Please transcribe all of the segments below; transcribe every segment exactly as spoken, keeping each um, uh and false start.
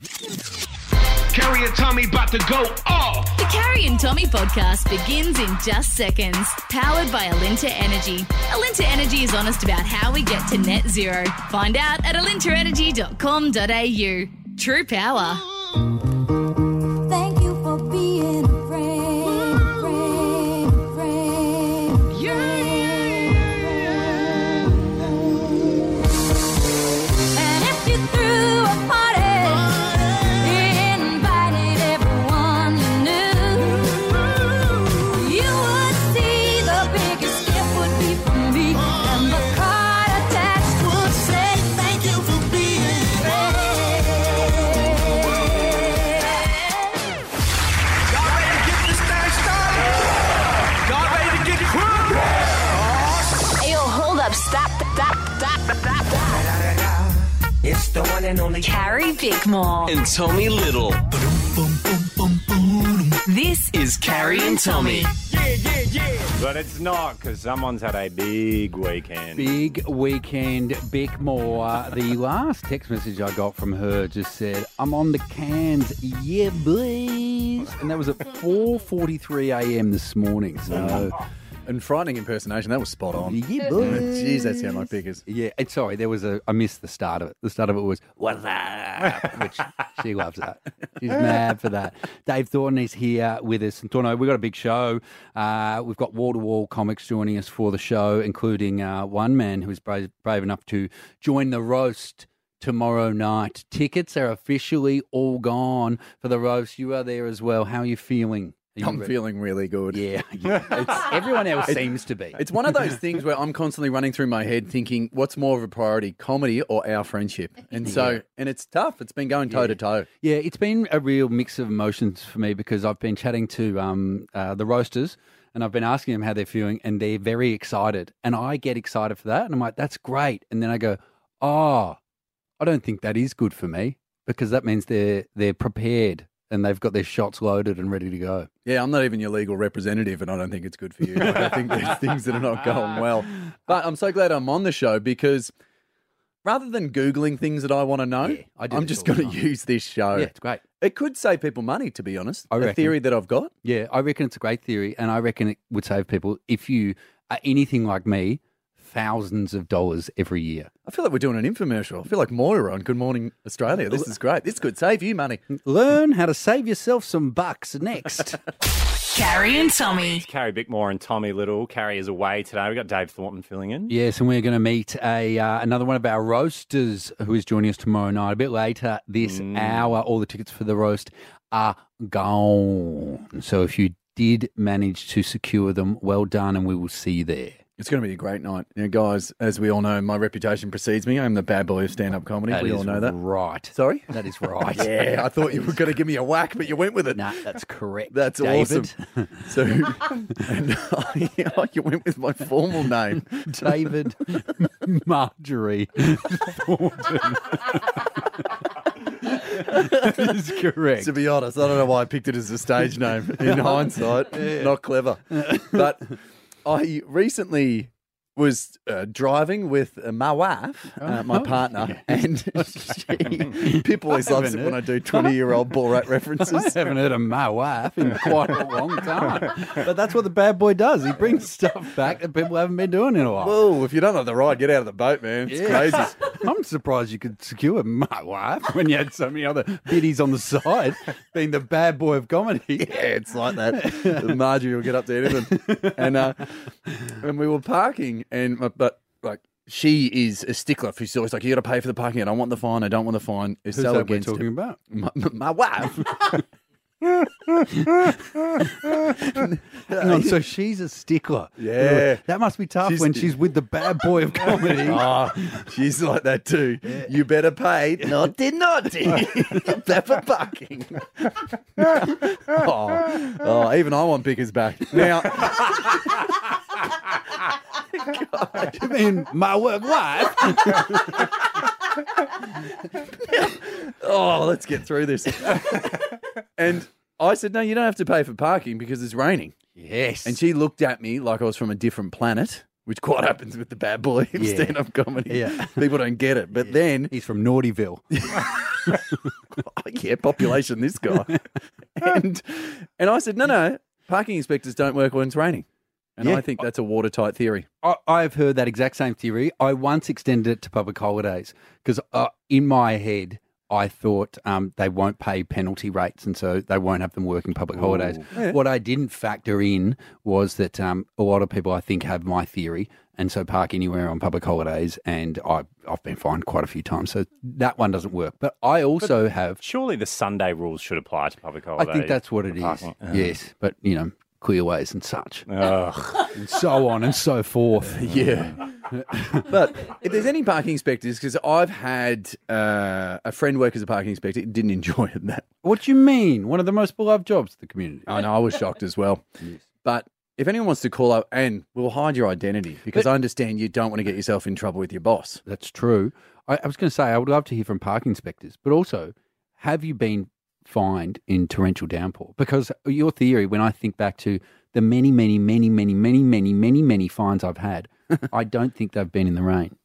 Carrie and Tommy about to go off. The Carrie and Tommy podcast begins in just seconds. Powered by Alinta Energy. Alinta Energy is honest about how we get to net zero. Find out at alinta energy dot com dot a u. True power. Thank you for being a friend, friend, friend. Yeah. And if you threw a party, invited everyone you knew, you would see the biggest gift would be from me, and the card attached would say, thank you for being a friend. Y'all ready to get this thing started? Y'all ready to get crunk? Hey, yo, hold up. Stop. Stop. Stop. Stop. It's the one and only Carrie Bickmore. And Tommy Little. This is Carrie and Tommy. But it's not, because someone's had a big weekend. Big weekend, Bickmore. The last text message I got from her just said, I'm on the cans, yeah, boys. And that was at four forty-three a.m. this morning. So, And frightening impersonation, that was spot on. yeah, boys. Jeez, that sound like Pickers. Yeah, and sorry, there was a, I missed the start of it. The start of it was, what's up? Which she loves that. She's mad for that. Dave Thornton is here with us. And Thorno, we've got a big show. Uh, we've got wall-to-wall comics joining us for the show, including uh, one man who's brave, brave enough to join the roast tomorrow night. Tickets are officially all gone for the roast. You are there as well. How are you feeling? Are you I'm ready? feeling really good. Yeah. yeah. It's, everyone else seems to be. It's one of those things where I'm constantly running through my head thinking, what's more of a priority, comedy or our friendship? And so, Yeah. and it's tough. It's been going toe to toe. Yeah, it's been a real mix of emotions for me because I've been chatting to um, uh, the roasters and I've been asking them how they're feeling and they're very excited. And I get excited for that and I'm like, that's great. And then I go, oh, I don't think that is good for me because that means they're they're prepared and they've got their shots loaded and ready to go. Yeah, I'm not even your legal representative and I don't think it's good for you. Like, I think there's things that are not going well. But I'm so glad I'm on the show because rather than Googling things that I want to know, Yeah, I do I'm this just all the going to time. use this show. Yeah, it's great. It could save people money, to be honest. I A reckon. theory that I've got. Yeah, I reckon it's a great theory and I reckon it would save people, if you are anything like me, thousands of dollars every year. I feel like we're doing an infomercial. I feel like Moira on Good Morning Australia. This is great. This could save you money. Learn how to save yourself some bucks next. Carrie and Tommy. Carrie Bickmore and Tommy Little. Carrie is away today. We've got Dave Thornton filling in. Yes, and we're going to meet a uh, another one of our roasters who is joining us tomorrow night. A bit later this hour, all the tickets for the roast are gone. So if you did manage to secure them, well done, and we will see you there. It's going to be a great night. You know, guys, as we all know, my reputation precedes me. I'm the bad boy of stand-up comedy. That we all is know that. right. Sorry? That is right. Yeah, I thought you were going to give me a whack, but you went with it. Nah, that's correct. That's David. awesome. So, and I, you went with my formal name. David Marjorie Thornton. That is correct. To be honest, I don't know why I picked it as a stage name. In hindsight, not clever. But I recently was uh, driving with uh, my wife, uh, my partner, and she, Pip always loves it when I do twenty-year-old Borat I references. haven't heard of my wife in quite a long time. But that's what the bad boy does. He brings stuff back that people haven't been doing in a while. Whoa, if you don't have the ride, get out of the boat, man. It's Yeah. crazy. I'm surprised you could secure my wife when you had so many other biddies on the side, being the bad boy of comedy. Yeah, it's like that. Marjorie will get up to anything. And uh, and we were parking, and my, but like she is a stickler. She's always like, you got to pay for the parking. I don't want the fine. I don't want the fine. It's Who's so that we're against talking it. about? My, my wife. Hang on, so she's a stickler. Yeah. That must be tough She's- when she's with the bad boy of comedy. Oh, she's like that too. You better pay. Naughty, naughty. Pay for parking. oh, oh, even I want pickers back. Now, You mean my work wife? oh, let's get through this. And I said, no, you don't have to pay for parking because it's raining. Yes. And she looked at me like I was from a different planet. which quite happens with the bad boy of Yeah. stand-up comedy. Yeah. People don't get it. But then, He's from Naughtyville. oh, yeah, population, this guy. and and I said, no, no, parking inspectors don't work when it's raining. And Yeah. I think that's a watertight theory. I, I've heard that exact same theory. I once extended it to public holidays because uh, in my head, I thought um, they won't pay penalty rates and so they won't have them working public holidays. What I didn't factor in was that um, a lot of people, I think, have my theory and so park anywhere on public holidays and I, I've been fined quite a few times. So that one doesn't work. But I also have... Surely the Sunday rules should apply to public holidays. I think that's what it is. parking. Yes. But, you know, clearways and such. Ugh. And so on and so forth. Yeah. But if there's any parking inspectors, because I've had uh, a friend work as a parking inspector, didn't enjoy it. That What do you mean? One of the most beloved jobs of the community. I know, I was shocked as well. But if anyone wants to call up, and we'll hide your identity, because But- I understand you don't want to get yourself in trouble with your boss. That's true. I, I was going to say, I would love to hear from parking inspectors, but also, have you been fined in torrential downpour? Because your theory, when I think back to the many, many, many, many, many, many, many, many fines I've had, I don't think they've been in the rain.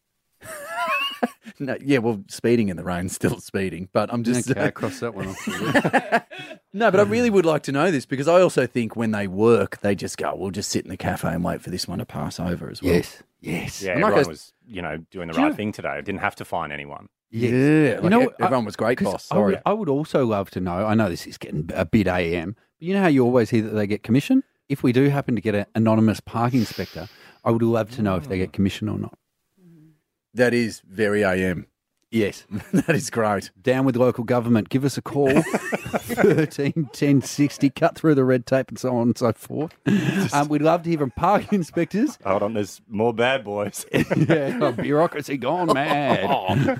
No, yeah, well, speeding in the rain, still speeding. But I'm just Okay, I cross that one off. no, but I really would like to know this because I also think when they work, they just go, "We'll just sit in the cafe and wait for this one to pass over as well." Yes, yes. Yeah, I'm not everyone gonna- was, you know, doing the Do you right know- thing today. Didn't have to fine anyone. Yes. Yeah, like, You know, e- everyone I- was great, 'cause boss. I Sorry. would, I would also love to know, I know this is getting a bit A M, but you know how you always hear that they get commission? If we do happen to get an anonymous parking inspector, I would love to know if they get commission or not. That is very A M. Yes. That is great. Down with local government. Give us a call. thirteen ten sixty. Cut through the red tape and so on and so forth. Um, we'd love to hear from parking inspectors. Hold on, there's more bad boys. yeah, oh, bureaucracy gone mad.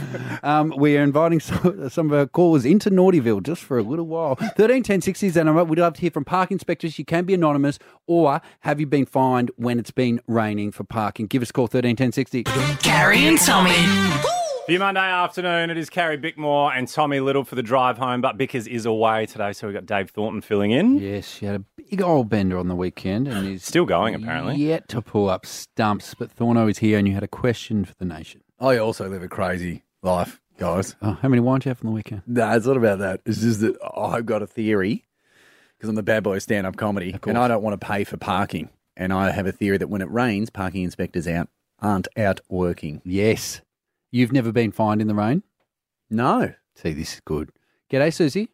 um, we are inviting some, some of our callers into Naughtyville just for a little while. thirteen ten sixty is the number. We'd love to hear from parking inspectors. You can be anonymous, or have you been fined when it's been raining for parking? Give us a call, thirteen ten sixty. Carrie and Tommy. For your Monday afternoon, it is Carrie Bickmore and Tommy Little for the drive home, but Bickers is away today, so we've got Dave Thornton filling in. Yes, she had a big old bender on the weekend and is Still going, apparently. yet to pull up stumps. But Thorno is here and you had a question for the nation. I also live a crazy life, guys. Oh, how many wines do you have on the weekend? No, it's not about that. It's just that I've got a theory because I'm the bad boy of stand-up comedy, course. and I don't want to pay for parking. And I have a theory that when it rains, parking inspectors out aren't out working. Yes. You've never been fined in the rain? No. See, this is good. G'day, Susie.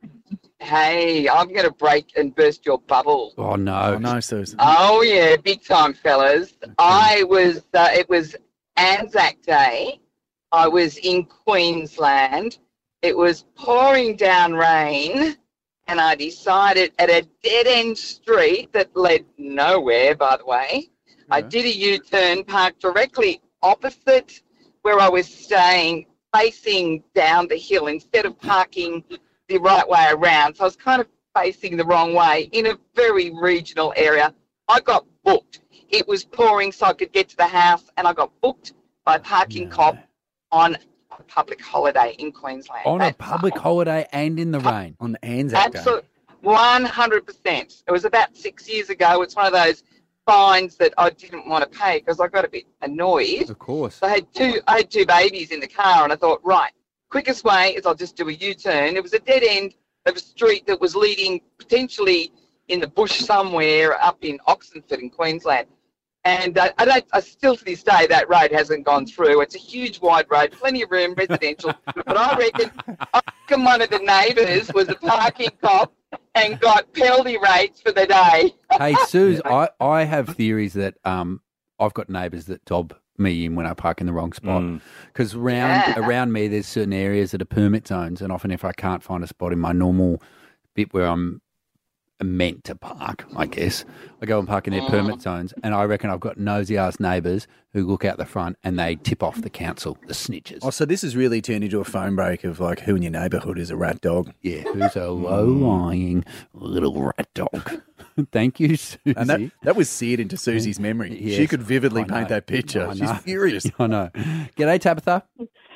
Hey, I'm going to break and burst your bubble. Oh, no. Oh, no, Susan. Oh, yeah, big time, fellas. I was, uh, it was Anzac Day. I was in Queensland. It was pouring down rain, and I decided at a dead-end street that led nowhere, by the way, I did a U-turn, parked directly opposite where I was staying, facing down the hill instead of parking the right way around. So I was kind of facing the wrong way in a very regional area. I got booked. It was pouring so I could get to the house, and I got booked by a parking cop on a public holiday in Queensland. On a That's- public holiday and in the rain. On Anzac Day. Absolutely, one hundred percent. It was about six years ago. It's one of those fines that I didn't want to pay because I got a bit annoyed. Of course. So I had two, I had two babies in the car, and I thought, right, quickest way is I'll just do a U-turn. It was a dead end of a street that was leading potentially in the bush somewhere up in Oxenford in Queensland. And uh, I don't, I still to this day, that road hasn't gone through. It's a huge wide road, plenty of room, residential. But I reckon, I reckon one of the neighbours was a parking cop and got penalty rates for the day. Hey, Suze, I, I have theories that um, I've got neighbours that dob me in when I park in the wrong spot. Because around, Yeah. around me, there's certain areas that are permit zones, and often if I can't find a spot in my normal bit where I'm meant to park, I guess, I go and park in their permit zones, and I reckon I've got nosy-ass neighbours who look out the front and they tip off the council, the snitches. Oh, so this has really turned into a phone break of like who in your neighbourhood is a rat dog. Yeah, who's a low-lying little rat dog. Thank you, Susie. And that, that was seared into Susie's memory. Yes, she could vividly I know. paint that picture. I She's know. furious. I know. G'day, Tabitha.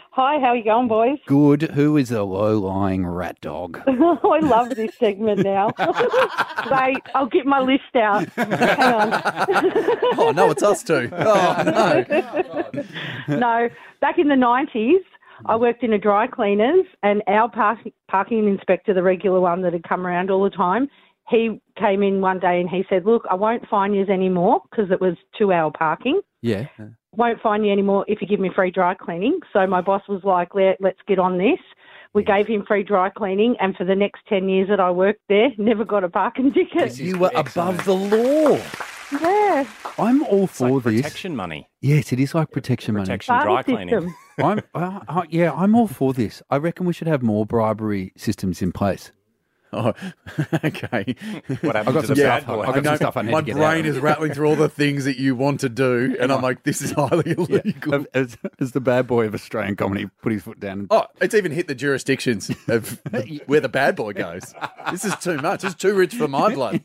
Hi, how you going, boys? Good. Who is the low-lying rat dog? I love this segment now. Wait, I'll get my list out. Hang on. Oh, no, it's us two. Oh, no. No, back in the nineties, I worked in a dry cleaners, and our park, parking inspector, the regular one that had come around all the time, he came in one day and he said, look, I won't fine you anymore because it was two-hour parking. Yeah. Won't fine you anymore if you give me free dry cleaning. So my boss was like, Let, let's get on this. We gave him free dry cleaning, and for the next ten years that I worked there, never got a parking ticket. You were above the law. Yeah. I'm all for like this. protection money. Yes, it is like protection, Protection money. dry Party cleaning. system. I'm, uh, uh, yeah, I'm all for this. I reckon we should have more bribery systems in place. Oh, okay. What I've happened got to some the stuff. bad boy? I've got I know, some stuff I need my to get brain out. is rattling through all the things that you want to do, and I'm like, this is highly illegal. As, as the bad boy of Australian comedy put his foot down. Oh, it's even hit the jurisdictions of the, where the bad boy goes. This is too much. It's too rich for my blood.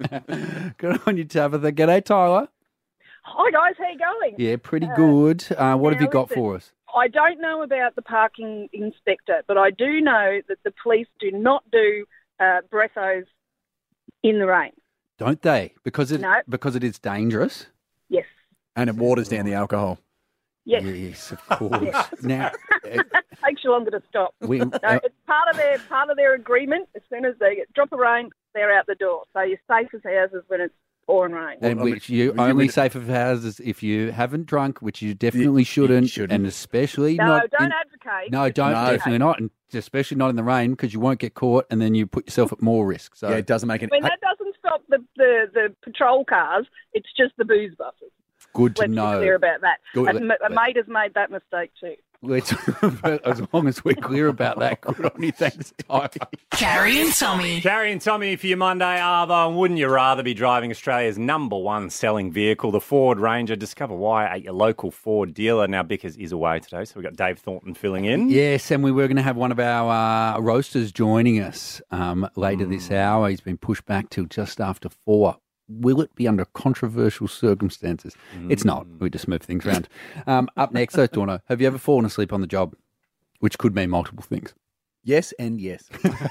Good on you, Tabitha. G'day, Tyler. Hi guys, how you going? Yeah, pretty good. Uh, what have now you got listen, for us? I don't know about the parking inspector, but I do know that the police do not do uh, breathos in the rain. Don't they? Because it No. because it is dangerous. Yes. And it waters down the alcohol. Yes. Yes, of course. Now, uh, Takes you longer to stop. we, No, uh, it's part of their part of their agreement. As soon as they get drop of rain, they're out the door. So you're safe as houses when it's pouring rain. and I mean, which you well, you only would- safe of houses if you haven't drunk, which you definitely shouldn't, shouldn't. and especially No, not. don't in- advocate. No, don't No. definitely not, and especially not in the rain because you won't get caught, and then you put yourself at more risk. So Yeah, it doesn't make it. I mean, that doesn't stop the, the, the patrol cars. It's just the booze buses. good to Let's know. be clear about that. Good- And a mate has made that mistake too. Let's, as long as we're clear about that, good on you. Thanks, Tyler. Carrie and Tommy. Carrie and Tommy for your Monday Arvo, and wouldn't you rather be driving Australia's number one selling vehicle, the Ford Ranger? Discover why at your local Ford dealer. Now, Bickers is away today, so we've got Dave Thornton filling in. Yes, and we were going to have one of our uh, roasters joining us um, later this hour. He's been pushed back till just after four. Will it be under controversial circumstances? It's not. We just move things around. Um, up next, though, Dorno, have you ever fallen asleep on the job? Which could mean multiple things. Yes and yes.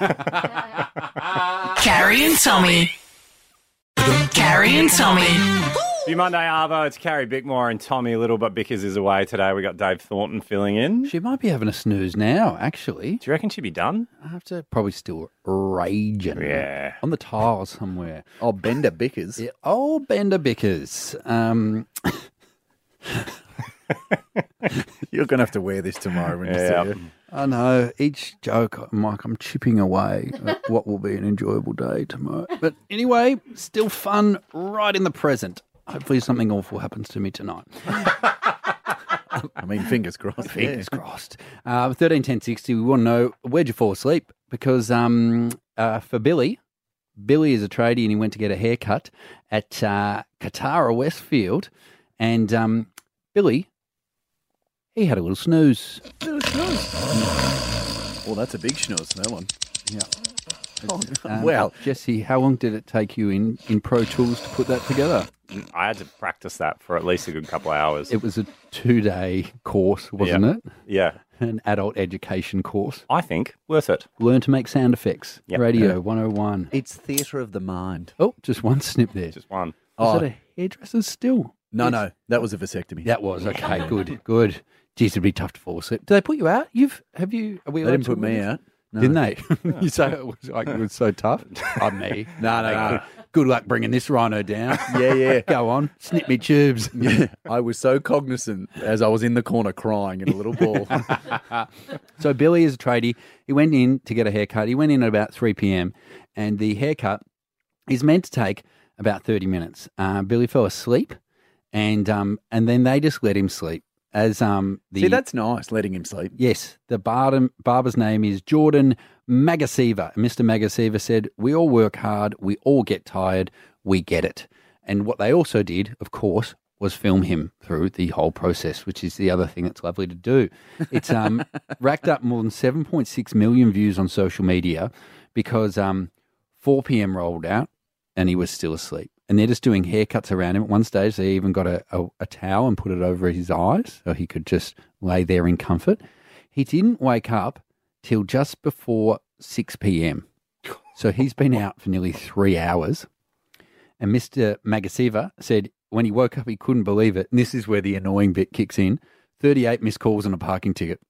Carrie and Tommy. Carrie and Tommy. For your Monday Arvo, it's Carrie Bickmore and Tommy Little, but Bickers is away today. We've got Dave Thornton filling in. She might be having a snooze now, actually. Do you reckon she'd be done? I have to probably still raging. Yeah. On the tiles somewhere. Oh, Bender Bickers. Yeah. Oh, Bender Bickers. Um, You're going to have to wear this tomorrow when you Yeah. see it. I know. Each joke, Mike, I'm chipping away at what will be an enjoyable day tomorrow. But anyway, still fun right in the present. Hopefully something awful happens to me tonight. I mean, fingers crossed. Fingers crossed. Uh, thirteen ten sixty, we want to know, where'd you fall asleep? Because um, uh, for Billy, Billy is a tradie and he went to get a haircut at uh, Katara Westfield. And um, Billy, he had a little snooze. Well, that's a big schnooze, that one. Yeah. Um, well, Jesse, how long did it take you in, in Pro Tools to put that together? I had to practice that for at least a good couple of hours. It was a two-day course, wasn't Yeah. it? Yeah. An adult education course. I think worth it. Learn to make sound effects. Yep. Radio Yeah. one oh one. It's theatre of the mind. Oh, just one snip there. Just one. Was Oh. that a hairdresser's still? No, Yes. no, that was a vasectomy. That was okay. Good, good. Geez, it'd be tough to fall asleep. Did they put you out? You've have you? Are we They allowed didn't to put me admit this? out. No. Didn't they? You say it was like it was so tough. I'm me. No, no, no. Good, good luck bringing this rhino down. Yeah, yeah. Go on, snip me tubes. Yeah, I was so cognizant as I was in the corner crying in a little ball. So Billy is a tradie. He went in to get a haircut. He went in at about three p.m. and the haircut is meant to take about thirty minutes. Uh, Billy fell asleep, and um, and then they just let him sleep. As um, the See, that's nice, letting him sleep. yes, the barber, barber's name is Jordan Magasiva. Mister Magasiva said, "We all work hard. We all get tired. We get it." And what they also did, of course, was film him through the whole process, which is the other thing that's lovely to do. It's um, racked up more than seven point six million views on social media because um, four p.m. rolled out and he was still asleep. And they're just doing haircuts around him. At one stage, they even got a, a, a towel and put it over his eyes so he could just lay there in comfort. He didn't wake up till just before six p.m. So he's been out for nearly three hours. And Mister Magasiva said when he woke up, he couldn't believe it. And this is where the annoying bit kicks in. thirty-eight missed calls and a parking ticket.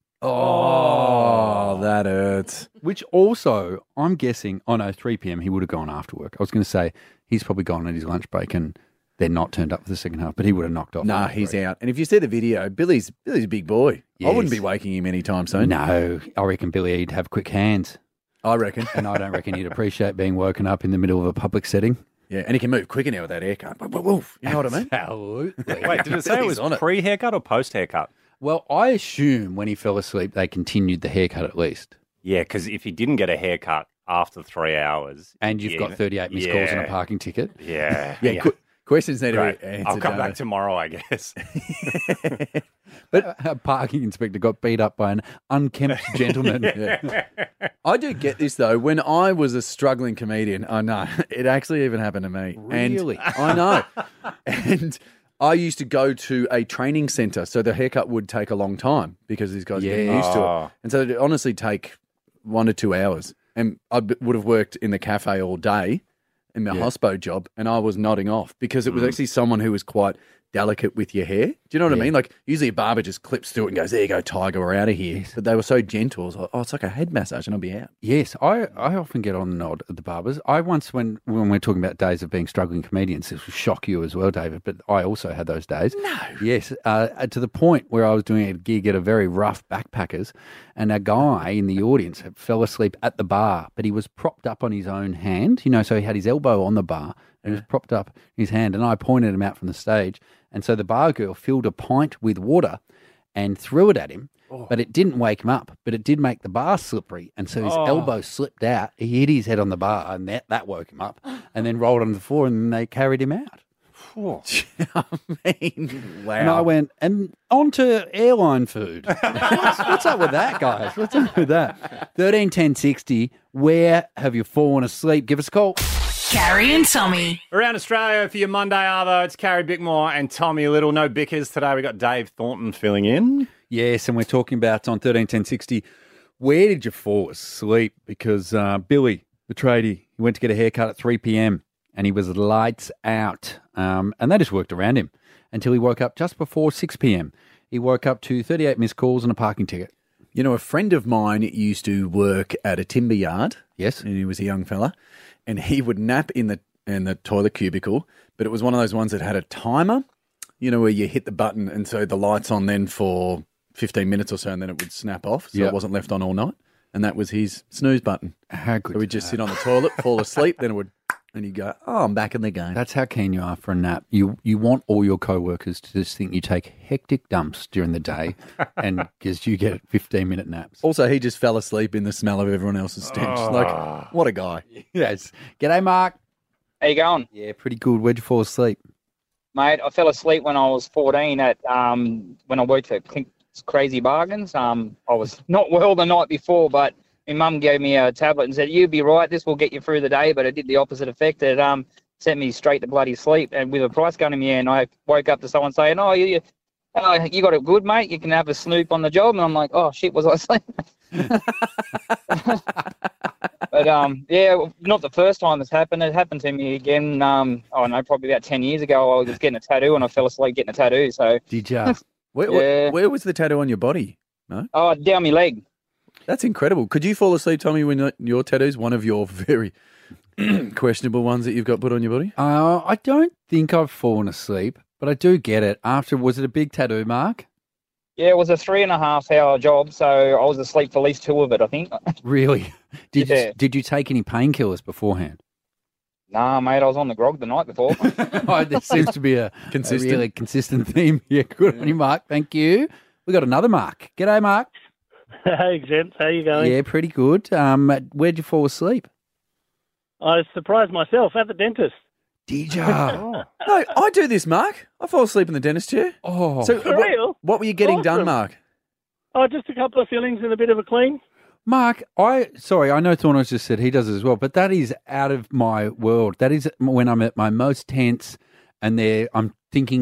Oh, that hurts. Which also, I'm guessing, oh no, three p.m. he would have gone after work. I was going to say he's probably gone on his lunch break and they're not turned up for the second half, but he would have knocked off. Nah, he's out. And if you see the video, Billy's Billy's a big boy. I Yes. wouldn't be waking him anytime soon. No, I reckon Billy he'd have quick hands. I reckon. And I don't reckon he'd appreciate being woken up in the middle of a public setting. Yeah, and he can move quicker now with that haircut. Woof, woof, woof. You know what I mean? Absolutely. Wait, did it say it was Billy's on it. pre-haircut or post-haircut? Well, I assume when he fell asleep, they continued the haircut at least. Yeah, because if he didn't get a haircut after three hours... And you've yeah, got thirty-eight missed calls and a yeah, parking ticket. Yeah. Yeah, qu- questions need Great. to be answered. I'll come don't back they? tomorrow, I guess. But a parking inspector got beat up by an unkempt gentleman. Yeah. I do get this though. When I was a struggling comedian, I know it actually even happened to me. Really? And I know. And I used to go to a training centre, so the haircut would take a long time because these guys are getting Yeah. used to Oh. it. And so it'd honestly take one to two hours. And I b- would have worked in the cafe all day in my Yeah. hospo job, and I was nodding off because it was actually someone who was quite delicate with your hair. Do you know what I Yeah. mean? Like usually a barber just clips through it and goes, "There you go, Tiger, we're out of here." But they were so gentle. I was like, "Oh, it's like a head massage, and I'll be out." Yes, I, I often get on the nod at the barbers. I once, when when we're talking about days of being struggling comedians, this will shock you as well, David, but I also had those days. No. Yes, uh, to the point where I was doing a gig at a very rough backpackers, and a guy in the audience had fell asleep at the bar, but he was propped up on his own hand, you know, so he had his elbow on the bar, and he was propped up in his hand, and I pointed him out from the stage, and so the bar girl filled a pint with water and threw it at him. But it didn't wake him up, but it did make the bar slippery. And so his Oh. elbow slipped out. He hit his head on the bar, and that, that woke him up. And then rolled on the floor, and they carried him out. I mean, wow. And I went, and on to airline food. what's, what's up with that, guys? What's up with that? thirteen ten sixty, where have you fallen asleep? Give us a call. Carrie and Tommy. Around Australia for your Monday Arvo, it's Carrie Bickmore and Tommy Little. No bickers today. We've got Dave Thornton filling in. Yes, and we're talking about on thirteen ten sixty, where did you fall asleep? Because uh, Billy, the tradie, he went to get a haircut at three p.m. and he was lights out. Um, and they just worked around him until he woke up just before six p.m. He woke up to thirty-eight missed calls and a parking ticket. You know, a friend of mine used to work at a timber yard. Yes. And he was a young fella. And he would nap in the in the toilet cubicle, but it was one of those ones that had a timer, you know, where you hit the button and so the light's on then for fifteen minutes or so and then it would snap off. So Yep. it wasn't left on all night. And that was his snooze button. How good. So we'd just sit on the toilet, fall asleep, then it would, and you go, "Oh, I'm back in the game." That's how keen you are for a nap. You you want all your co-workers to just think you take hectic dumps during the day and because you get fifteen-minute naps. Also, he just fell asleep in the smell of everyone else's stench. Like, what a guy. Yes. G'day, Mark. How you going? Yeah, pretty good. Where'd you fall asleep? Mate, I fell asleep when I was fourteen at um when I worked at Clink's Crazy Bargains. Um, I was not well the night before, but my mum gave me a tablet and said, "You'll be right. This will get you through the day." But it did the opposite effect. It um sent me straight to bloody sleep, and with a price gun in my hand, I woke up to someone saying, "Oh, you, you, oh, you got it good, mate. You can have a snoop on the job." And I'm like, "Oh shit, was I asleep?" But um, yeah, not the first time this happened. It happened to me again. Um, oh no, probably about ten years ago. I was getting a tattoo and I fell asleep getting a tattoo. So Did you? Where, Yeah. where, where was the tattoo on your body? No? oh, down my leg. That's incredible. Could you fall asleep, Tommy, when your- your tattoo's one of your very questionable ones that you've got put on your body? Uh, I don't think I've fallen asleep, but I do get it. After, was it a big tattoo, Mark? Yeah, it was a three and a half hour job, so I was asleep for at least two of it, I think. Really? Did Yeah. you did you take any painkillers beforehand? Nah, mate, I was on the grog the night before. Oh, there seems to be a, a Consistent. really consistent theme. Yeah, good on you, Mark. Thank you. We got another Mark. G'day, Mark. Hey, gents, how you going? Yeah, pretty good. Um, where'd you fall asleep? I surprised myself at the dentist. Did you? No, I do this, Mark. I fall asleep in the dentist chair. Oh, So For what, real? what were you getting done, Awesome. Mark? Oh, just a couple of fillings and a bit of a clean. Mark, I sorry, I know Thorno's just said he does it as well, but that is out of my world. That is when I'm at my most tense, and there I'm thinking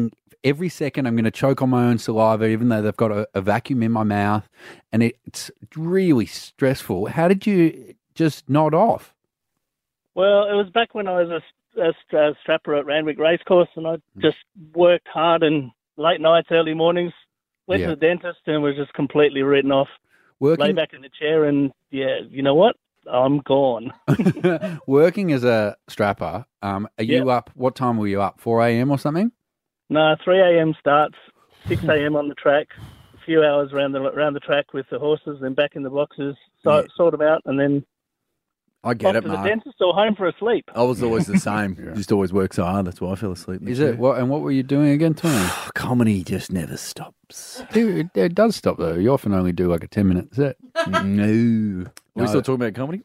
every second I'm going to choke on my own saliva, even though they've got a, a vacuum in my mouth, and it, it's really stressful. How did you just nod off? Well, it was back when I was a, a, a strapper at Randwick Racecourse, and I just worked hard and late nights, early mornings. Went Yeah. to the dentist and was just completely written off. Working- Lay back in the chair and, yeah, you know what? I'm gone. Working as a strapper, um, are you Yep. up? What time were you up? four a.m. or something? No, three a.m. starts, six a.m. on the track, a few hours around the around the track with the horses, then back in the boxes, so, sort them out, and then I get off it, to the Mark. dentist or home for a sleep. I was always the same. Just always work so hard. That's why I fell asleep. in the Is chair. it? What? And what were you doing again, Tony? Comedy just never stops. It, it does stop though. You often only do like a ten minute set. No. Are we No. still talking about comedy?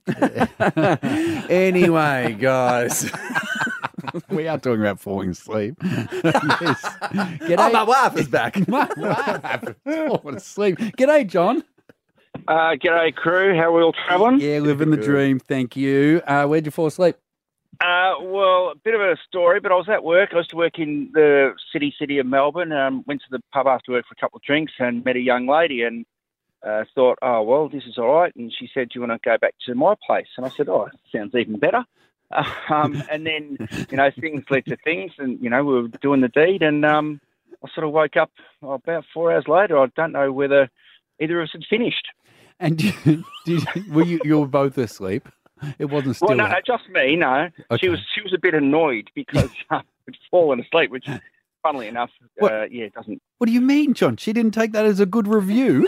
Anyway, guys. We are talking about falling asleep. yes. G'day. Oh, my wife is back. My wife. Falling asleep. G'day, John. Uh, g'day, crew. How are we all travelling? Yeah, living the dream. Thank you. Uh, where'd you fall asleep? Uh, well, a bit of a story, but I was at work. I used to work in the city city of Melbourne. Um, went to the pub after work for a couple of drinks and met a young lady and uh, thought, oh, well, this is all right. And she said, do you want to go back to my place? And I said, oh, sounds even better. Um, and then, you know, things led to things and, you know, we were doing the deed and um, I sort of woke up oh, about four hours later. I don't know whether either of us had finished. And did, did, were you you were both asleep? It wasn't still. Well, no, no, just me. No, Okay. she was she was a bit annoyed because uh, I'd fallen asleep, which, funnily enough, What? uh, yeah, doesn't. What do you mean, John? She didn't take that as a good review.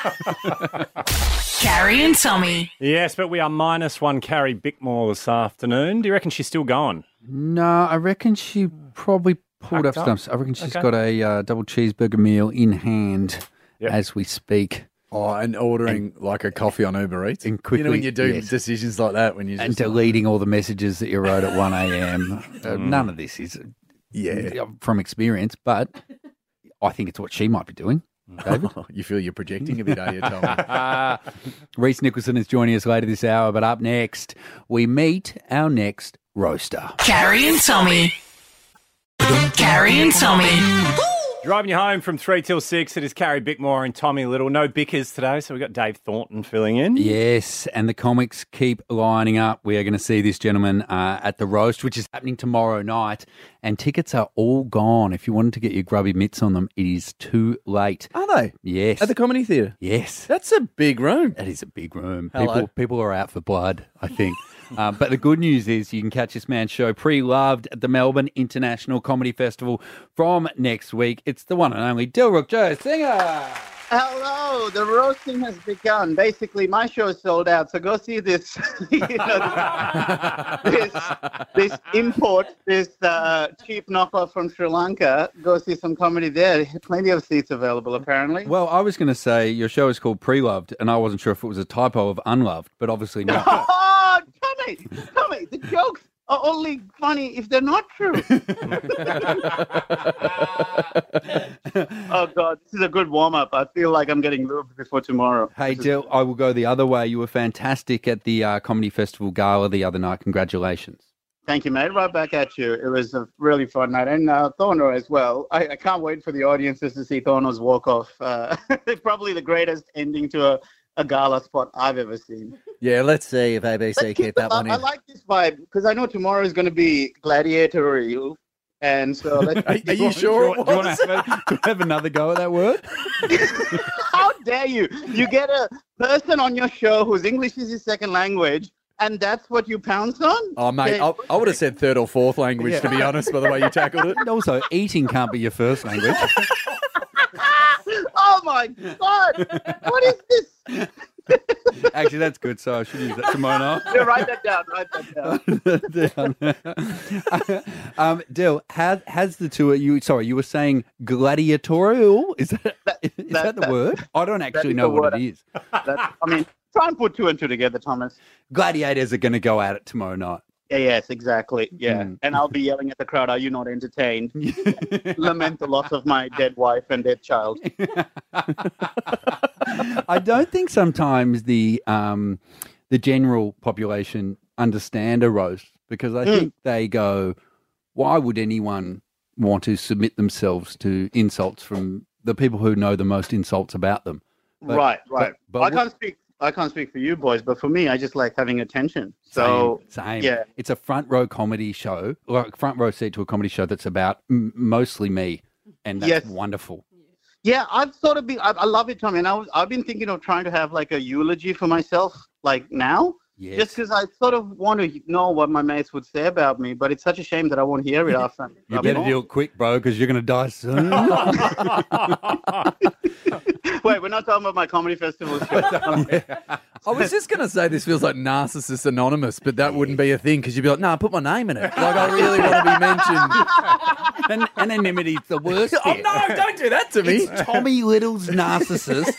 Carrie and Tommy. Yes, but we are minus one Carrie Bickmore this afternoon. Do you reckon she's still going? No, I reckon she probably pulled Packed up up? stumps. I reckon she's Okay. got a uh, double cheeseburger meal in hand Yep. as we speak. Oh, and ordering like a coffee on Uber Eats. And you know when quickly- you do yes. decisions like that, when you And just deleting all the messages that you wrote at one a.m. Uh, none of this is yeah. from experience, but I think it's what she might be doing. David? you feel you're projecting a bit, are you, Tommy? Reece Nicholson is joining us later this hour, but up next, we meet our next roaster. Carrie and Tommy. Carrie and Tommy. Driving you home from three till six, it is Carrie Bickmore and Tommy Little. No bickers today, so we've got Dave Thornton filling in. Yes, and the comics keep lining up. We are going to see this gentleman uh, at the roast, which is happening tomorrow night, and tickets are all gone. If you wanted to get your grubby mitts on them, it is too late. Are they? Yes. At the Comedy Theatre? Yes. That's a big room. That is a big room. Hello. People people are out for blood, I think. um, but the good news is you can catch this man's show pre-loved at the Melbourne International Comedy Festival from next week. It's the one and only Dilruk Joe Singer. Hello, the roasting has begun. Basically, my show is sold out, so go see this. you know, this, this import, this uh, cheap knockoff from Sri Lanka. Go see some comedy there. Plenty of seats available, apparently. Well, I was going to say your show is called Pre-Loved, and I wasn't sure if it was a typo of unloved, but obviously not. Oh, Tommy, Tommy, the jokes are only funny if they're not true. Oh, God, this is a good warm-up. I feel like I'm getting lubed before tomorrow. Hey, Dil, I will go the other way. You were fantastic at the uh, Comedy Festival Gala the other night. Congratulations. Thank you, mate. Right back at you. It was a really fun night. And uh, Thorno as well. I, I can't wait for the audiences to see Thorno's walk-off. Uh, probably the greatest ending to a, a gala spot I've ever seen. Yeah, let's see if A B C keep that one I, I in. like this vibe because I know tomorrow is going to be gladiatorial. And so let's... Are, are you sure? Do you want to have, do you have another go at that word? How dare you? You get a person on your show whose English is his second language, and that's what you pounce on? Oh, mate, Yeah. I, I would have said third or fourth language, Yeah. to be honest, by the way you tackled it. And also, eating can't be your first language. Oh, my God. What is this? Actually, that's good, so I should use that tomorrow Yeah, write that down. Write that down. night. um, Dil, has, has the tour, you sorry, you were saying gladiatorial? Is that, is that, the that- word? I don't actually is know the what word. it is. That's, I mean, try and put two and two together, Thomas. Gladiators are going to go at it tomorrow night. Yeah, yes, exactly. Yeah. Mm. And I'll be yelling at the crowd, are you not entertained? Lament the loss of my dead wife and dead child. I don't think sometimes the um, the general population understand a roast because I Mm. think they go, why would anyone want to submit themselves to insults from the people who know the most insults about them. But- right, right. but- but I can't speak. I can't speak for you boys, but for me, I just like having attention. So same, same. yeah, It's a front row comedy show, or a front row seat to a comedy show that's about m- mostly me, and that's Yes. wonderful. yeah. I've sort of been. I, I love it, Tommy. And I was. I've been thinking of trying to have like a eulogy for myself, like now. Yes. Just because I sort of want to know what my mates would say about me, but it's such a shame that I won't hear it after. You better do it quick, bro, because you're going to die soon. Wait, we're not talking about my comedy festival show. I was just going to say this feels like Narcissist Anonymous, but that wouldn't be a thing because you'd be like, no, nah, put my name in it. Like, I really want to be mentioned. And anonymity's the worst Oh, bit. no, don't do that to me. It's Tommy Little's Narcissist.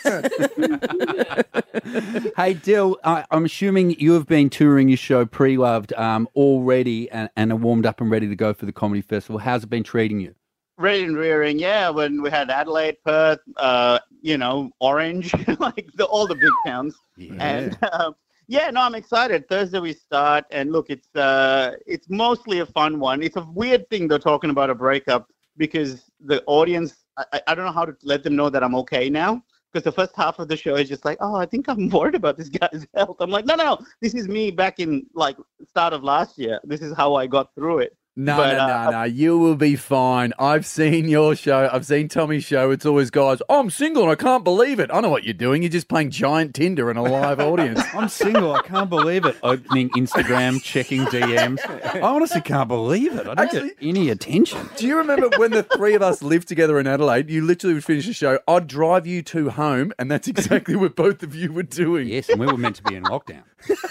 Hey, Dill, I, I'm assuming you have been touring your show Pre-Loved um, already and, and are warmed up and ready to go for the comedy festival. How's it been treating you? Ready and rearing, yeah. When we had Adelaide, Perth, uh, you know, Orange, like the, all the big towns. Yeah. And uh, yeah, no, I'm excited. Thursday we start, and look, it's uh, it's mostly a fun one. It's a weird thing they're talking about a breakup because the audience, I, I don't know how to let them know that I'm okay now. Because the first half of the show is just like, oh, I think I'm worried about this guy's health. I'm like, no, no, no. This is me back in like start of last year. This is how I got through it. No, But, no, uh, no, no. You will be fine. I've seen your show. I've seen Tommy's show. It's always guys, oh, I'm single and I can't believe it. I know what you're doing. You're just playing giant Tinder in a live audience. I'm single. I can't believe it. Opening Instagram, checking D Ms. I honestly can't believe it. I don't Actually- get any attention. Do you remember when the three of us lived together in Adelaide? You literally would finish the show. I'd drive you two home, and that's exactly what both of you were doing. Yes, and we were meant to be in lockdown.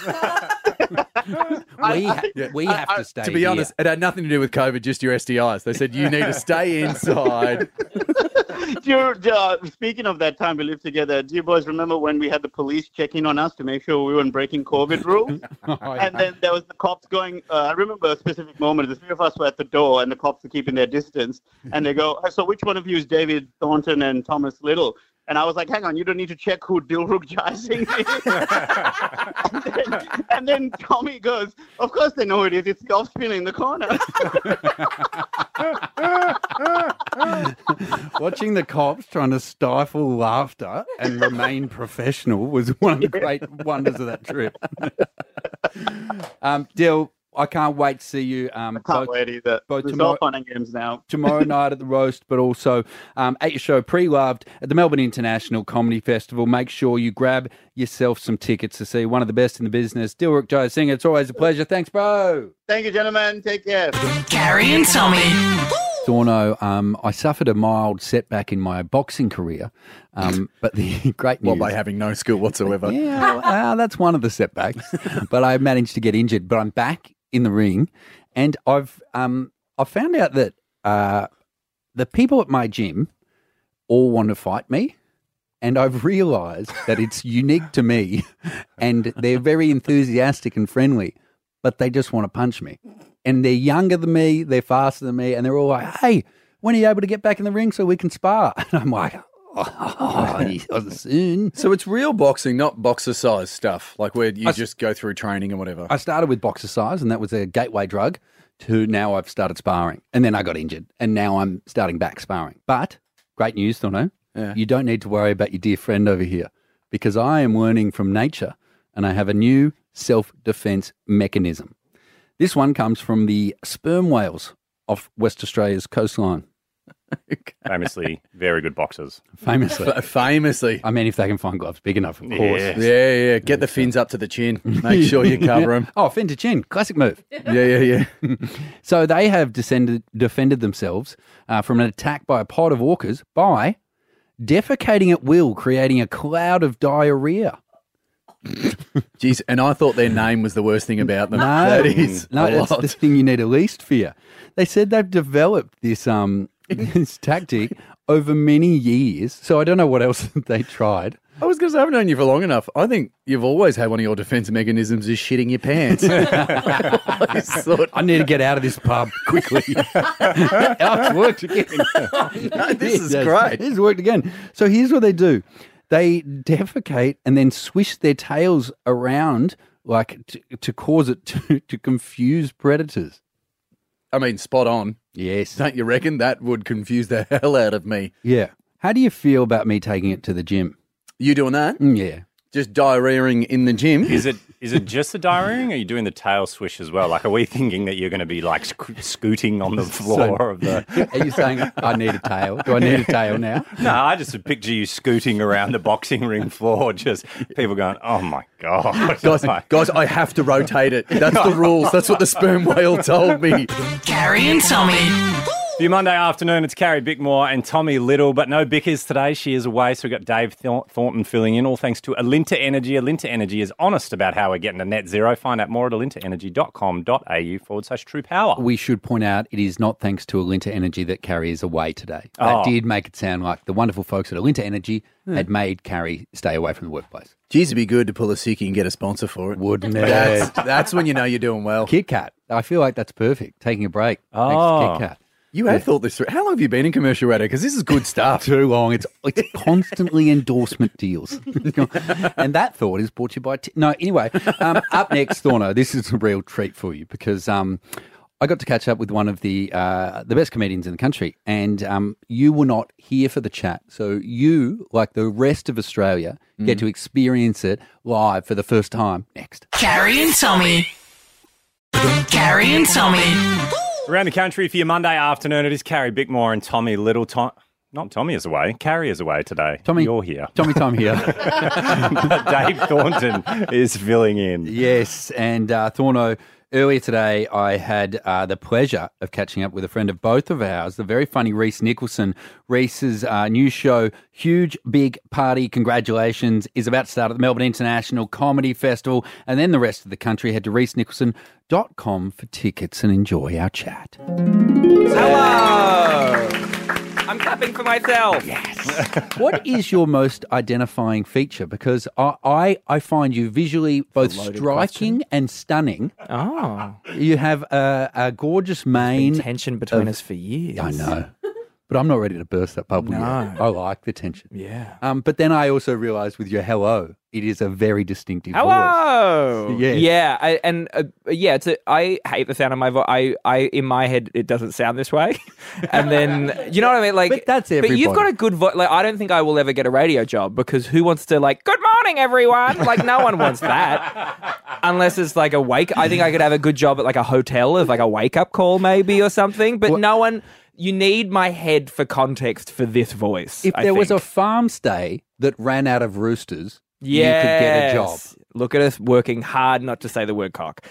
we ha- we have to stay To be here. honest, it had nothing to do with COVID, just your S T Is. They said you need to stay inside. do you, uh, speaking of that time we lived together, do you boys remember when we had the police checking on us to make sure we weren't breaking COVID rules? And then there was the cops going, uh, I remember a specific moment, the three of us were at the door and the cops were keeping their distance. And they go, so which one of you is David Thornton and Thomas Little? And I was like, hang on, you don't need to check who Dilruk Jai Singh is. and, then, and then Tommy goes, of course they know who it is. It's the offspring in the corner. Watching the cops trying to stifle laughter and remain professional was one of the great wonders of that trip. um, Dill, I can't wait to see you. Um, I can't wait either. both It's tomorrow- all fun and games now. tomorrow night at the Roast, but also um, at your show Pre-Loved at the Melbourne International Comedy Festival. Make sure you grab yourself some tickets to see one of the best in the business, Dilruk Jai Singh. It's always a pleasure. Thanks, bro. Thank you, gentlemen. Take care. Carrie and Tommy. Thorno, um, I suffered a mild setback in my boxing career, um, but the great news... Well, by having no skill whatsoever. Yeah, well, uh, that's one of the setbacks. But I managed to get injured. But I'm back in the ring, and I've um, I found out that uh, the people at my gym all want to fight me, and I've realised that it's unique to me, and they're very enthusiastic and friendly, but they just want to punch me. And they're younger than me, they're faster than me, and they're all like, "Hey, when are you able to get back in the ring so we can spar?" And I'm like, oh, soon. So it's real boxing, not boxer size stuff, like where you I- just go through training and whatever. I started with boxer size, and that was a gateway drug to now I've started sparring. And then I got injured, and now I'm starting back sparring. But great news, Thorno. Yeah. You don't need to worry about your dear friend over here because I am learning from nature, and I have a new self-defense mechanism. This one comes from the sperm whales off West Australia's coastline. Famously, very good boxers. Famously. F- famously. I mean, if they can find gloves big enough, of course. Yeah. Yeah, yeah. Get the fins up to the chin. Make sure you cover them. Oh, fin to chin. Classic move. Yeah, yeah, yeah. So they have descended, defended themselves uh, from an attack by a pod of orcas by defecating at will, creating a cloud of diarrhea. Jeez, and I thought their name was the worst thing about them. No, That is no, a that's lot. the thing you need to least fear. They said they've developed this um this tactic over many years. So I don't know what else they tried. I was going to say, I've known you for long enough. I think you've always had one of your defense mechanisms is shitting your pants. I just thought, I need to get out of this pub quickly. Oh, it's worked again. this is Yes, great. It's worked again. So here's what they do. They defecate and then swish their tails around like to, to cause it to, to confuse predators. I mean, spot on. Yes. Don't you reckon that would confuse the hell out of me? Yeah. How do you feel about me taking it to the gym? You doing that? Mm, yeah. Just diarrheaing in the gym? Is it is it just the diarrheaing, or are you doing the tail swish as well? Like, are we thinking that you're going to be like sc- scooting on the floor So- of the? Are you saying I need a tail? Do I need a tail now? No, I just picture you scooting around the boxing ring floor, just people going, "Oh my god, Guys, guys, I have to rotate it. That's the rules. That's what the sperm whale told me. Carrie and Tommy. For your Monday afternoon, it's Carrie Bickmore and Tommy Little, but no Bickers today. She is away, so we've got Dave Thor- Thornton filling in, all thanks to Alinta Energy. Alinta Energy is honest about how we're getting to net zero. Find out more at alintaenergy.com.au forward slash true power. We should point out it is not thanks to Alinta Energy that Carrie is away today. Oh. That did make it sound like the wonderful folks at Alinta Energy had made Carrie stay away from the workplace. Geez, it'd be good to pull a sickie and get a sponsor for it. Wouldn't it? That's, that's when you know you're doing well. Kit Kat. I feel like that's perfect. Taking a break. Oh. Thanks to Kit Kat. You have thought this through. How long have you been in commercial radio? Because this is good stuff. Too long. It's it's constantly endorsement deals. And that thought is brought to you by... T- no, anyway, um, up next, Thorno, this is a real treat for you because um, I got to catch up with one of the uh, the best comedians in the country, and um, you were not here for the chat. So you, like the rest of Australia, get to experience it live for the first time next. Carrie and Tommy. Carrie and Tommy. Around the country for your Monday afternoon, it is Carrie Bickmore and Tommy Little. Tom- Not Tommy is away. Carrie is away today. Tommy, you're here. Tommy Tom here. But Dave Thornton is filling in. Yes, and uh, Thorno, earlier today I had uh, the pleasure of catching up with a friend of both of ours, the very funny Reese Nicholson. Reese's uh, new show, Huge Big Party Congratulations, is about to start at the Melbourne International Comedy Festival, and then the rest of the country. Head to reese nicholson dot com for tickets and enjoy our chat. Hello! I'm clapping for myself. Yes. What is your most identifying feature? Because I, I, I find you visually both striking and stunning. Oh. You have a, a gorgeous mane. Been tension between of- us for years. I know. But I'm not ready to burst that bubble No. yet. I like the tension. Yeah. Um, but then I also realised with your hello, it is a very distinctive Hello. voice. Yes. Yeah, I, and uh, yeah, it's a, I hate the sound of my voice. I, I, in my head, it doesn't sound this way. And then, you know what I mean? Like, But that's But you've everybody. got a good voice. Like, I don't think I will ever get a radio job because who wants to like, good morning, everyone? Like, no one wants that unless it's like a wake. I think I could have a good job at like a hotel of like a wake up call maybe or something. But no one. You need my head for context for this voice. If I there was a think. farm stay that ran out of roosters, Yes. you could get a job. Look at us working hard not to say the word cock.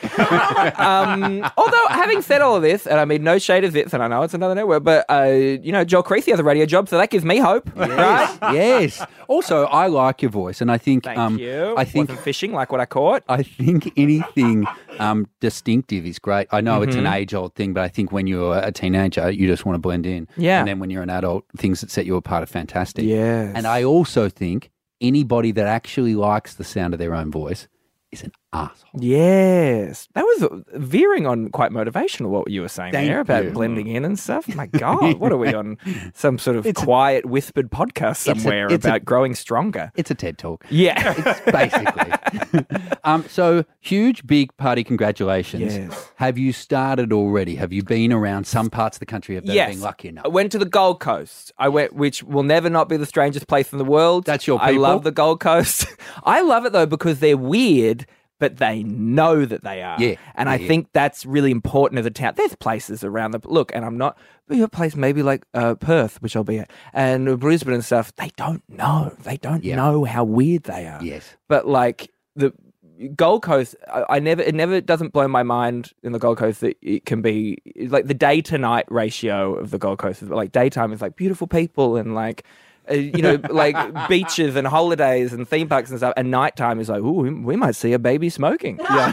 um, although, having said all of this, and I mean no shade of this, and I know it's another network, but, uh, you know, Joel Creasy has a radio job, so that gives me hope, right? Yes. Also, I like your voice, and I think Thank um, you. I think Wasn't fishing like what I caught. I think anything um, distinctive is great. I know it's an Mhm. age-old thing, but I think when you're a teenager, you just want to blend in. Yeah. And then when you're an adult, things that set you apart are fantastic. Yes. And I also think anybody that actually likes the sound of their own voice is an asshole. Yes. That was veering on quite motivational, what you were saying Thank there about you. blending in and stuff. My God, what are we on? Some sort of It's a- quiet, whispered podcast It's a- somewhere it's a- about growing stronger. It's a TED Talk. Yeah. It's basically. um, so, huge, big party congratulations. Yes. Have you started already? Have you been around some parts of the country that Yes. have been lucky enough? I went to the Gold Coast. I went, which will never not be the strangest place in the world. That's your I people? love the Gold Coast. I love it though because they're weird, but they know that they are. Yeah. And Yeah, I yeah. think that's really important as a town. There's places around the look, and I'm not. But your place maybe like uh, Perth, which I'll be at, and Brisbane and stuff. They don't know. They don't Yeah. know how weird they are. Yes. But like the Gold Coast, I, I never, it never doesn't blow my mind in the Gold Coast that it can be like the day to night ratio of the Gold Coast. Like daytime is like beautiful people and like, uh, you know, like beaches and holidays and theme parks and stuff. And nighttime is like, ooh, we, we might see a baby smoking. Yeah.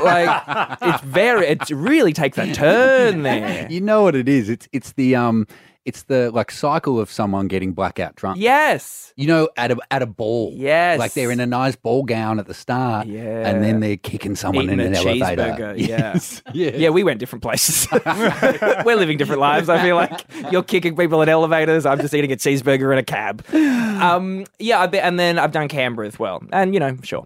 like it's very, it really takes a turn there. You know what it is? It's it's the um it's the like cycle of someone getting blackout drunk. Yes. You know, at a at a ball. Yes. Like they're in a nice ball gown at the start. Yeah. And then they're kicking someone Eating in a an elevator. cheeseburger, Yes. yeah. yeah. we went different places. We're living different lives, I feel like. You're kicking people in elevators, I'm just eating a cheeseburger in a cab. Um, yeah, I bet, and then I've done Canberra as well. And, you know, sure.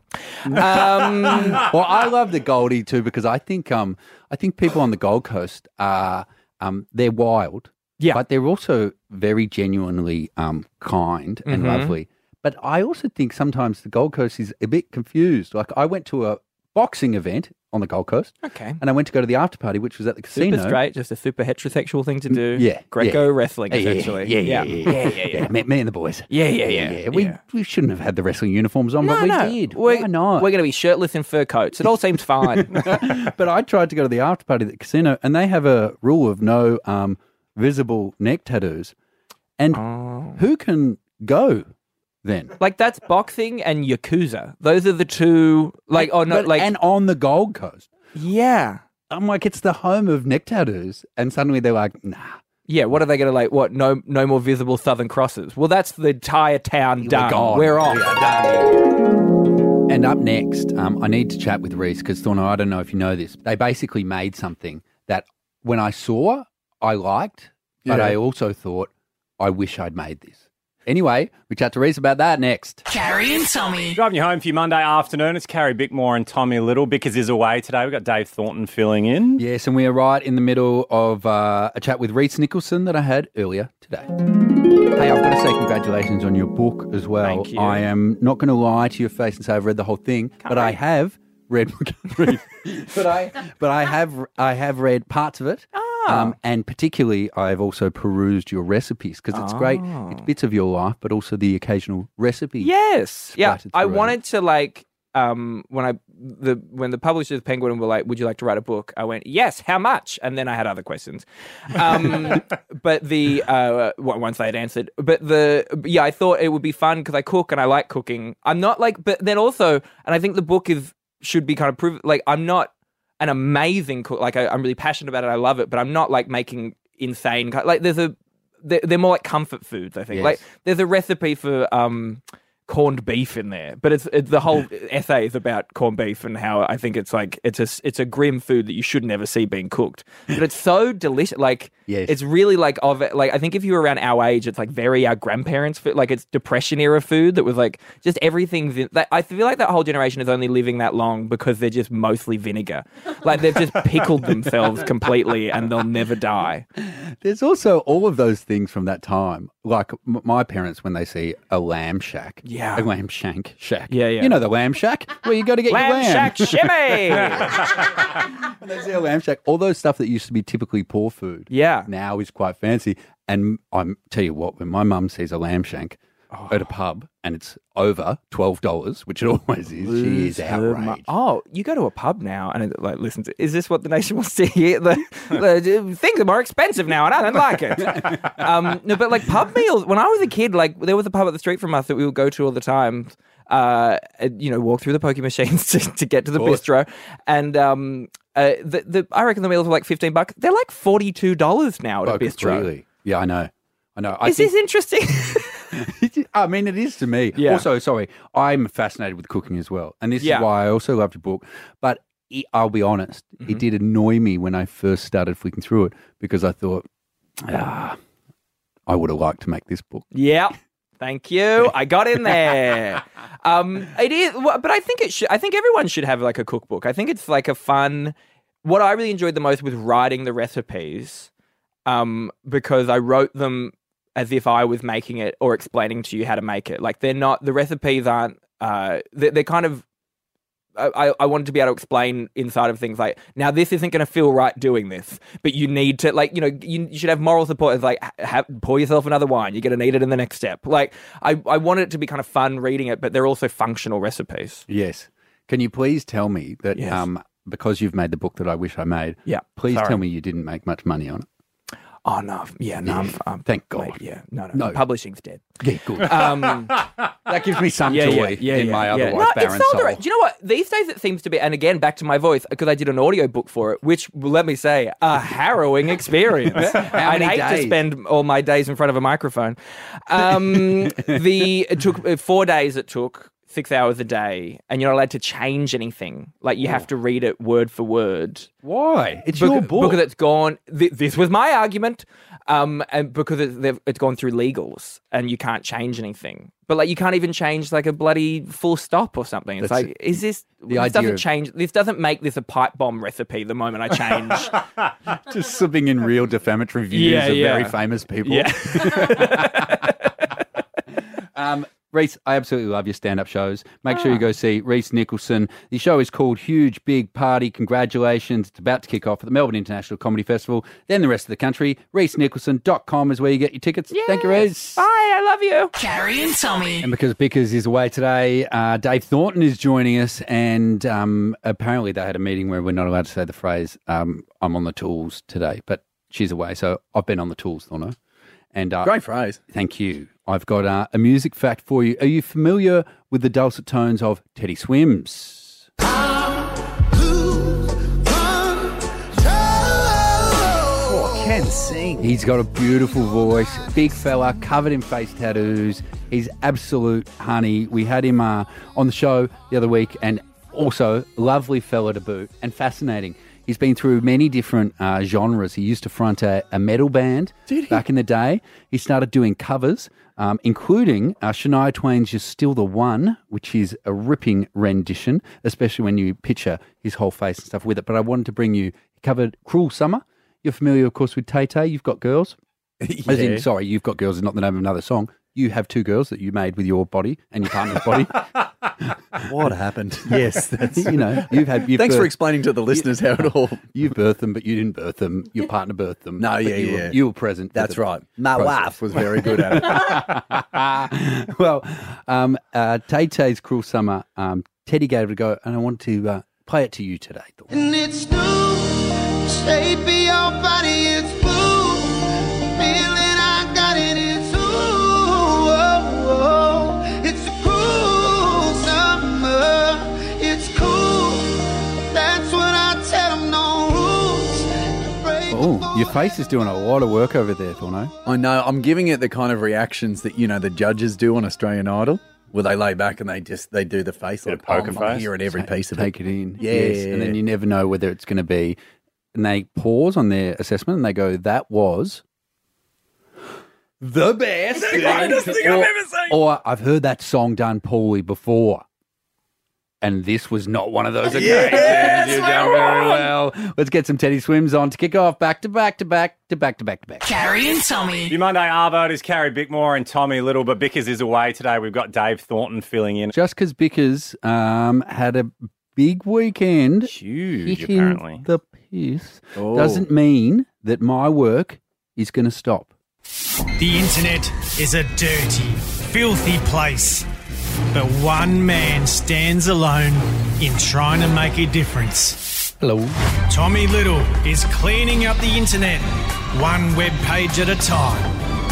Um, Well, I love the Goldie too because I think um I think people on the Gold Coast are um, they're wild. Yeah. But they're also very genuinely um, kind and Mhm. lovely. But I also think sometimes the Gold Coast is a bit confused. Like I went to a boxing event on the Gold Coast. Okay. And I went to go to the after party, which was at the casino. Super straight, just a super heterosexual thing to do. Yeah. Greco yeah. wrestling, Yeah, yeah, essentially. Yeah, yeah, Yeah. yeah. Yeah, yeah, yeah. Me, me and the boys. Yeah, yeah, yeah. We, yeah. we shouldn't have had the wrestling uniforms on, but we no. did. We're, Why not? We're going to be shirtless in fur coats. It all seems fine. But I tried to go to the after party at the casino, and they have a rule of no um, visible neck tattoos. And Oh. who can go then? Like that's boxing and Yakuza. Those are the two. Like, oh no, But- like and on the Gold Coast. yeah, I'm like, it's the home of neck tattoos, and suddenly they're like, nah. yeah. What are they going to like? What? No, no more visible Southern Crosses. Well, that's the entire town We're done. gone. We're off. We are done. And up next, um, I need to chat with Reese because Thorno, I don't know if you know this. They basically made something that when I saw, I liked, but Yeah. I also thought, I wish I'd made this. Anyway, we chat to Reese about that next. Carrie and Tommy. Driving you home for your Monday afternoon. It's Carrie Bickmore and Tommy Little. Bickers is away today. We've got Dave Thornton filling in. Yes, and we are right in the middle of uh, a chat with Reese Nicholson that I had earlier today. Hey, I've got to say congratulations on your book as well. Thank you. I am not going to lie to your face and say I've read the whole thing, but I have read, read but I but I have I have read parts of it. Um, and particularly, I've also perused your recipes because it's great. It's bits of your life, but also the occasional recipe. Yes. Yeah. splattered I throughout. wanted to like um when I the when the publishers of Penguin were like, "Would you like to write a book?" I went, "Yes." How much? And then I had other questions. Um, but the uh w- once they had answered, but the yeah, I thought it would be fun because I cook and I like cooking. I'm not like, but then also, and I think the book is should be kind of prove like I'm not an amazing cook. Like I, I'm really passionate about it. I love it, but I'm not like making insane. Like there's a, they're, they're more like comfort foods. I think Yes. like there's a recipe for um corned beef in there, but it's, it's the whole essay is about corned beef and how I think it's like it's a it's a grim food that you should never see being cooked, but it's so delicious. Like Yes. it's really like of it. Like I think if you were around our age, it's like very our grandparents' food. Like it's depression era food that was like just everything's. In, like, I feel like that whole generation is only living that long because they're just mostly vinegar. Like they've just pickled themselves completely and they'll never die. There's also all of those things from that time. Like m- my parents, when they see a lamb shack, Yeah. a lamb shank shack. Yeah, yeah. You know the lamb shack where you go to get Lamb your lamb. shack shimmy. When they see a lamb shack, all those stuff that used to be typically poor food, Yeah. now is quite fancy. And I'm tell you what, when my mum sees a lamb shank Oh. at a pub and it's over twelve dollars, which it always is, she is Lose her mi- outraged. Oh, you go to a pub now and it, like listen to. Is this what the nation wants to hear? The, the things are more expensive now, and I don't like it. Um, no, but like pub meals. When I was a kid, like there was a pub at the street from us that we would go to all the time. Uh, and, you know, walk through the poke machines to, to get to the course. bistro, and um, uh, the the I reckon the meals were like fifteen bucks. They're like forty two dollars now at Oh, a bistro. completely. Yeah, I know. I know. I Is think, this interesting? I mean, it is to me. Yeah. Also, sorry, I'm fascinated with cooking as well. And this Yeah. is why I also loved your book. But it, I'll be honest, Mm-hmm. it did annoy me when I first started flicking through it because I thought, ah, I would have liked to make this book. Yeah. Thank you. I got in there. Um, it is, well, but I think it should. I think everyone should have like a cookbook. I think it's like a fun. What I really enjoyed the most was writing the recipes, um, because I wrote them as if I was making it or explaining to you how to make it. Like they're not the recipes aren't. Uh, they're, they're kind of. I, I wanted to be able to explain inside of things like, now this isn't going to feel right doing this, but you need to, like, you know, you, you should have moral support. It's like, have, pour yourself another wine. You're going to need it in the next step. Like, I, I wanted it to be kind of fun reading it, but they're also functional recipes. Yes. Can you please tell me that Yes. um, because you've made the book that I wish I made, Yeah, please sorry. tell me you didn't make much money on it? Oh, no. Yeah, no. I'm, I'm, Thank God. mate, yeah, no, no, No. Publishing's dead. Yeah, good. Um, that gives me some yeah, joy yeah, yeah, in yeah, my yeah. otherwise no, barren it's sold soul. alright. Do you know what? These days it seems to be, and again, back to my voice, because I did an audio book for it, which, let me say, a harrowing experience. How I'd many hate to days? spend all my days in front of a microphone. Um, the It took uh, four days it took six hours a day, and you're not allowed to change anything. Like you have to read it word for word. Why? It's Beca- your book. Because it's gone. Th- this was my argument, um, and because it, they've- it's gone through legals, and you can't change anything. But like you can't even change like a bloody full stop or something. It's That's like, is this? the this idea doesn't of- change. This doesn't make this a pipe bomb recipe. The moment I change. Just slipping in real defamatory views Yeah, of yeah. very famous people. Yeah. um, Reese, I absolutely love your stand-up shows. Make sure you go see Reese Nicholson. The show is called Huge Big Party. Congratulations. It's about to kick off at the Melbourne International Comedy Festival. Then the rest of the country. reese nicholson dot com is where you get your tickets. Thank you, Reese. Bye, I love you. Carrie and Tommy. And because Bickers is away today, uh, Dave Thornton is joining us, and um, apparently they had a meeting where we're not allowed to say the phrase, um, I'm on the tools today, but she's away, so I've been on the tools, Thorno. And, uh, Great phrase. Thank you. I've got uh, a music fact for you. Are you familiar with the dulcet tones of Teddy Swims? Oh, can sing. He's got a beautiful voice, big fella, covered in face tattoos. He's absolute honey. We had him uh, on the show the other week, and also lovely fella to boot, and fascinating. He's been through many different uh, genres. He used to front a, a metal band back in the day. He started doing covers, um, including uh, Shania Twain's You're Still the One, which is a ripping rendition, especially when you picture his whole face and stuff with it. But I wanted to bring you, he covered Cruel Summer. You're familiar, of course, with Tay Tay. You've got girls. As in, Yeah. sorry, You've Got Girls is not the name of another song. You have two girls that you made with your body and your partner's body. What happened? Yes, that's you know, you've had. You've Thanks for birthed- explaining to the listeners how it all. You birthed them, but you didn't birth them. Your partner birthed them. No, But yeah, you yeah. Were, you were present. for That's the right. My process. wife was very good at it. Well, um, uh, Tay Tay's Cruel Summer, um, Teddy gave it a go, and I want to uh, play it to you today. And it's new, shape of your body, it's blue. Feeling I got it, it's ooh, oh, oh. It's a cruel summer, it's cool. That's what I tell them, no rules. Oh, your face is doing a lot of work over there, Thorno. I know. I'm giving it the kind of reactions that you know the judges do on Australian Idol, where they lay back and they just they do the face like poker oh, I'm face. here at every piece of Take it. it in. Yeah, Yes, and then you never know whether it's going to be. And they pause on their assessment and they go, that was the best The greatest thing I've ever seen. Or I've heard that song done poorly before. And this was not one of those Yes, occasions. You've done we're very on. well. Let's get some Teddy Swims on to kick off back to back to back to back to back to back. Carrie and Tommy. Your Monday Arvo is Carrie Bickmore and Tommy Little, but Bickers is away today. We've got Dave Thornton filling in. Just because Bickers um, had a big weekend, huge hitting apparently. the piss, Oh. doesn't mean that my work is going to stop. The internet is a dirty, filthy place. But one man stands alone in trying to make a difference. Hello. Tommy Little is cleaning up the internet, one web page at a time.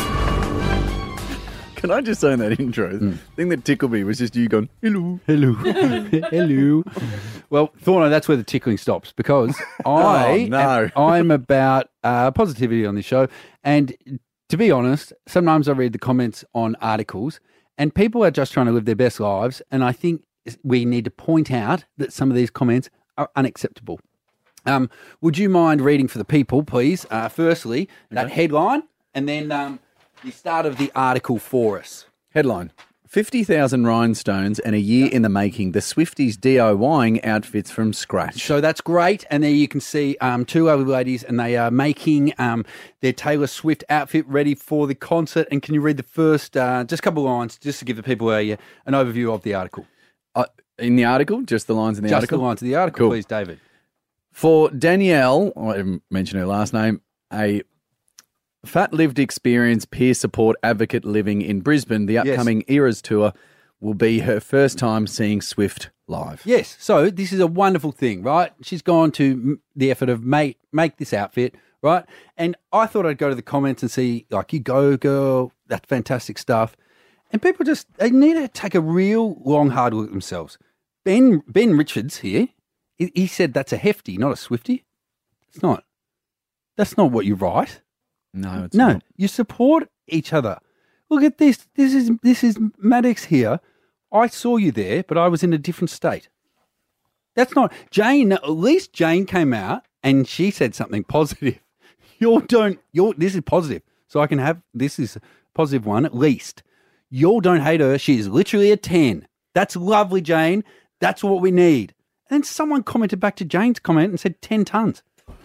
Can I just say in that intro, the thing that tickled me was just you going, hello. Hello. Hello. Well, Thorno, that's where the tickling stops because I Oh, no. am, I'm about uh, positivity on this show. And to be honest, sometimes I read the comments on articles and people are just trying to live their best lives. And I think we need to point out that some of these comments are unacceptable. Um, would you mind reading for the people, please? Uh, firstly, that headline and then um, the start of the article for us. Headline. fifty thousand rhinestones and a year in the making. The Swifties DIYing outfits from scratch. So that's great. And there you can see um, two lovely ladies and they are making um, their Taylor Swift outfit ready for the concert. And can you read the first, uh, just a couple of lines, just to give the people a, an overview of the article? Uh, in the article? Just the lines in the just article? the lines of the article, Cool. please, David. For Danielle, I didn't mention her last name, a fat lived experience peer support advocate living in Brisbane, the upcoming Eras Tour will be her first time seeing Swift live. Yes. So this is a wonderful thing, right? She's gone to m- the effort of make, make this outfit, right? And I thought I'd go to the comments and see, like, you go, girl, that's fantastic stuff. And people just, they need to take a real long, hard look at themselves. Ben Ben Richards here, he, he said that's a hefty, not a Swifty. It's not. That's not what you write. No, it's no, not. you support each other. Look at this. This is this is Maddox here. I saw you there, but I was in a different state. That's not Jane. At least Jane came out and she said something positive. You don't. You're. This is positive, so I can have this is a positive one at least. You don't hate her. She is literally a ten. That's lovely, Jane. That's what we need. And then someone commented back to Jane's comment and said ten tons.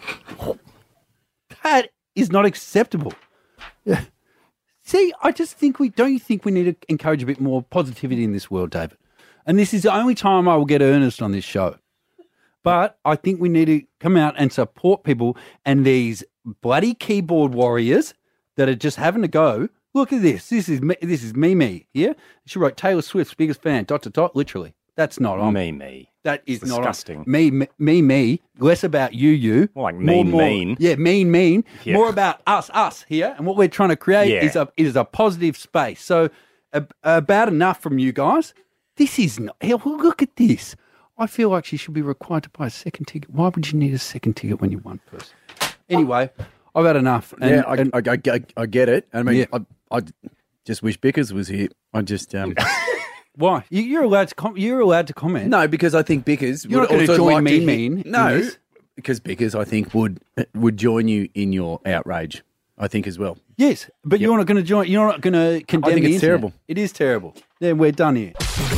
That is not acceptable. Yeah. See, I just think we don't. You think we need to encourage a bit more positivity in this world, David? And this is the only time I will get earnest on this show. But I think we need to come out and support people and these bloody keyboard warriors that are just having to go. Look at this. This is me, this is me, me here. She wrote Taylor Swift's biggest fan, dot, dot, dot, literally. That's not on. Me, me. That is It's not disgusting. on. Me, me, me, me. Less about you, you. More like More- mean, more- mean. Yeah, mean, mean. Yeah. More about us, us here. And what we're trying to create Yeah. is a is a positive space. So uh, about enough from you guys. This is not. Hey, well, look at this. I feel like she should be required to buy a second ticket. Why would you need a second ticket when you're one person? Anyway, I've had enough. And, yeah, I, and- I, I, I, I get it. I mean, Yeah. I, I just wish Bickers was here. I just um. Why? You- You're allowed to com- you're allowed to comment. No, because I think Bickers You're would not gonna also join like me to hear- mean in No, this. because Bickers I think would would join you in your outrage. I think as well. Yes, but you're not going to join. You're not going to condemn. I think the it's internet. terrible. It is terrible. Then we're done here.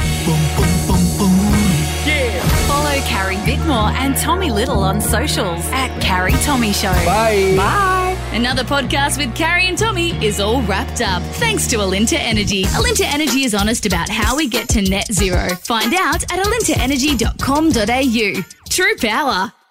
Follow Carrie Bickmore and Tommy Little on socials at Carrie Tommy Show. Bye. Bye. Another podcast with Carrie and Tommy is all wrapped up. Thanks to Alinta Energy. Alinta Energy is honest about how we get to net zero. Find out at alinta energy dot com dot a u. True power.